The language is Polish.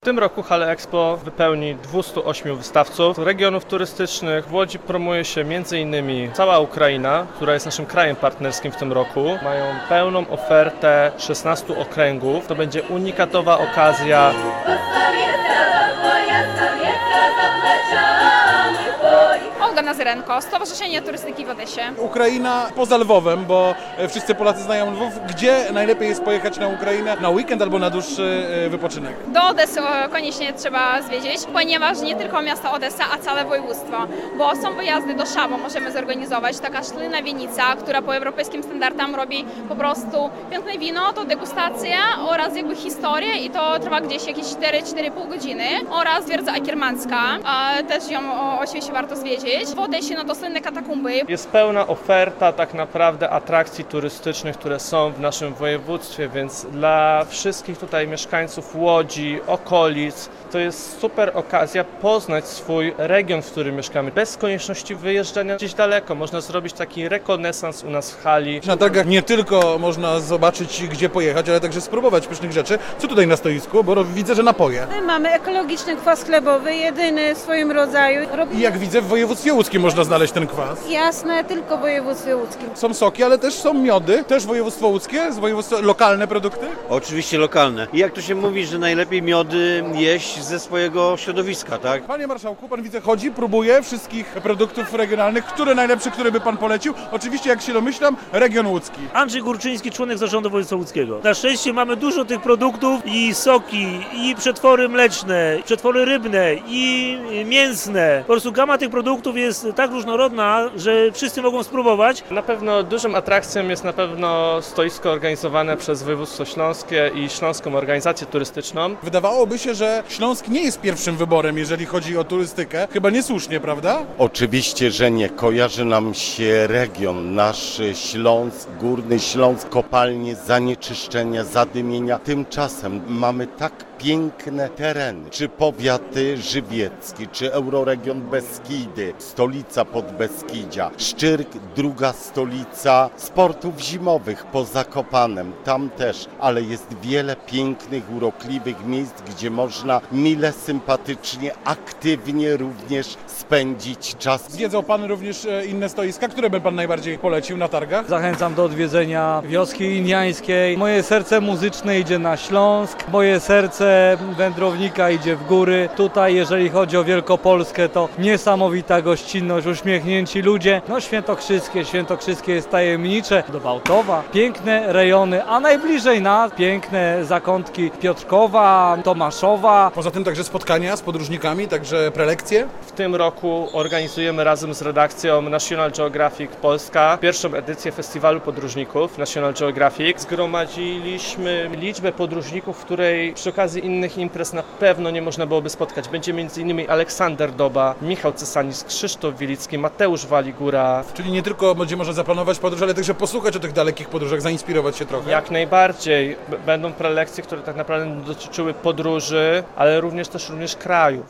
tym roku Halę Expo wypełni 208 wystawców z regionów turystycznych. W Łodzi promuje się m.in. cała Ukraina, która jest naszym krajem partnerskim w tym roku. Mają pełną ofertę 16 okręgów. To będzie unikatowa okazja. Olga Nazyrenko, Stowarzyszenie Turystyki w Odessie. Ukraina poza Lwowem, bo wszyscy Polacy znają Lwów. Gdzie najlepiej jest pojechać na Ukrainę na weekend albo na dłuższy wypoczynek? Do Odessy koniecznie trzeba zwiedzić, ponieważ nie tylko miasto Odessa, a całe województwo, bo są wyjazdy do Szabo, możemy zorganizować, taka szklana wienica, która po europejskim standardom robi po prostu piękne wino, to degustacja oraz jakby historię i to trwa gdzieś jakieś 4-4,5 godziny oraz twierdza akiermańska, też ją oczywiście warto zwiedzić. W Odessie no to słynne katakumby. Jest pełna oferta tak naprawdę atrakcji turystycznych, które są w naszym województwie, więc dla wszystkich tutaj mieszkańców Łodzi, okolic, to jest super okazja poznać swój region, w którym mieszkamy, bez konieczności wyjeżdżania gdzieś daleko. Można zrobić taki rekonesans u nas w hali. Na targach nie tylko można zobaczyć, gdzie pojechać, ale także spróbować pysznych rzeczy. Co tutaj na stoisku? Bo widzę, że napoje. Mamy ekologiczny kwas chlebowy, jedyny w swoim rodzaju. I jak widzę, w województwie łódzkim można znaleźć ten kwas. Jasne, tylko w województwie łódzkim. Są soki, ale też są miody. Też województwo łódzkie, z województwa lokalne produkty. Oczywiście lokalne. I jak to się mówi, że najlepiej miody jeść ze swojego środowiska, tak? Panie marszałku, pan widzę chodzi, próbuje wszystkich produktów regionalnych. Które najlepsze, które by pan polecił? Oczywiście, jak się domyślam, region łódzki. Andrzej Górczyński, członek zarządu województwa łódzkiego. Na szczęście mamy dużo tych produktów i soki, i przetwory mleczne, przetwory rybne, i mięsne. Po prostu gama tych produktów jest tak różnorodna, że wszyscy mogą spróbować. Na pewno dużym atrakcją jest na pewno stoisko organizowane przez województwo śląskie i Śląską Organizację Turystyczną. Wydawałoby się, że Śląsk nie jest pierwszym wyborem, jeżeli chodzi o turystykę. Chyba niesłusznie, prawda? Oczywiście, że nie. Kojarzy nam się region, nasz Śląsk, Górny Śląsk, kopalnie, zanieczyszczenia, zadymienia. Tymczasem mamy tak piękne tereny, czy powiaty żywiecki, czy euroregion Beskidy, stolica Podbeskidzia, Szczyrk, druga stolica sportów zimowych poza Kopanem, tam też, ale jest wiele pięknych, urokliwych miejsc, gdzie można mile, sympatycznie, aktywnie również spędzić czas. Zwiedzał pan również inne stoiska, które by pan najbardziej polecił na targach? Zachęcam do odwiedzenia wioski indiańskiej. Moje serce muzyczne idzie na Śląsk, moje serce wędrownika idzie w góry. Tutaj, jeżeli chodzi o Wielkopolskę, to niesamowita gościnność, uśmiechnięci ludzie. No Świętokrzyskie jest tajemnicze. Do Bałtowa, piękne rejony, a najbliżej nas piękne zakątki Piotrkowa, Tomaszowa. Poza tym także spotkania z podróżnikami, także prelekcje. W tym roku organizujemy razem z redakcją National Geographic Polska pierwszą edycję Festiwalu Podróżników National Geographic. Zgromadziliśmy liczbę podróżników, w której przy okazji innych imprez na pewno nie można byłoby spotkać. Będzie m.in. Aleksander Doba, Michał Cesanis, Krzysztof Wielicki, Mateusz Waligura. Czyli nie tylko będzie można zaplanować podróż, ale także posłuchać o tych dalekich podróżach, zainspirować się trochę. Jak najbardziej. Będą prelekcje, które tak naprawdę dotyczyły podróży, ale również kraju.